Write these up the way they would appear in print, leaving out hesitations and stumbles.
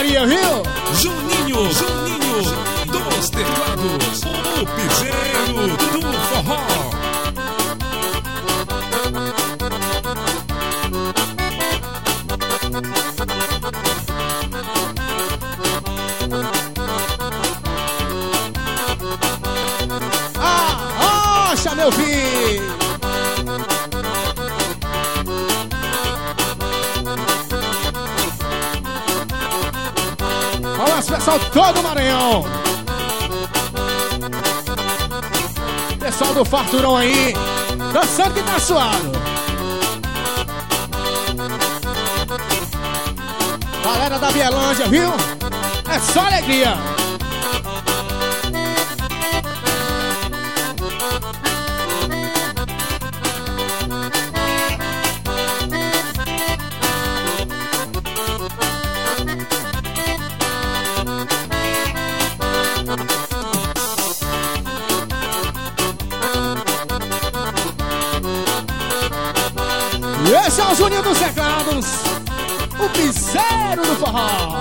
Bahia, viu? Juninho dos teclados, o piseiro do forró. Arrocha, meu filho! Olha o pessoal todo o Maranhão. Pessoal do Farturão aí, dançando que tá suado. Galera da Bielândia, viu? É só alegria. Esse é o Juninho dos teclados, o piseiro do forró.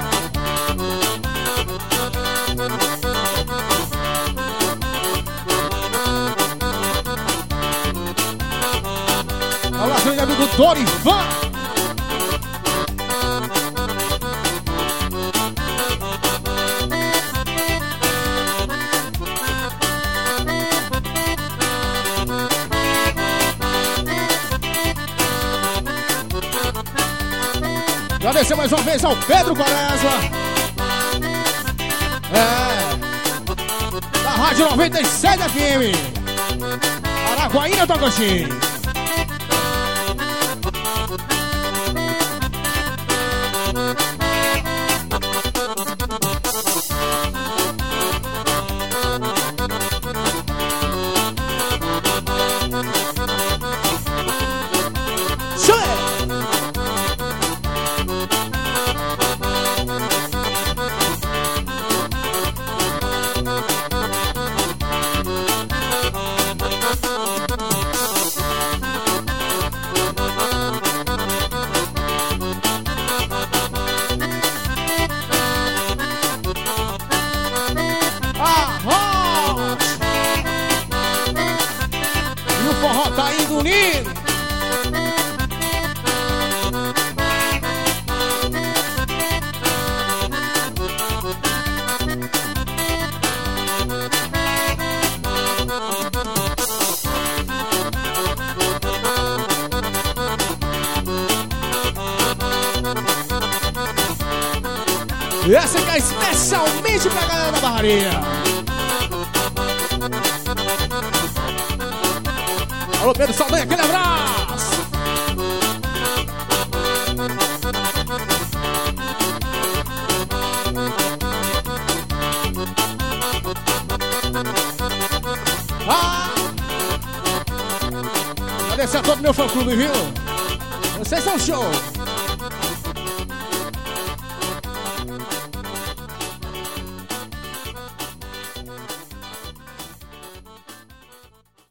Olha lá, meu amigo Dorivan. Agradecer mais uma vez ao Pedro Quaresma. Da Rádio 97 FM, Araguaína, Tocantins. E o forró tá indo unido. E essa aqui é especialmente pra galera da Barraria. Alô, Pedro Saldanha, aquele abraço. Agradecer a todo meu fã-clube, viu? Vocês são show.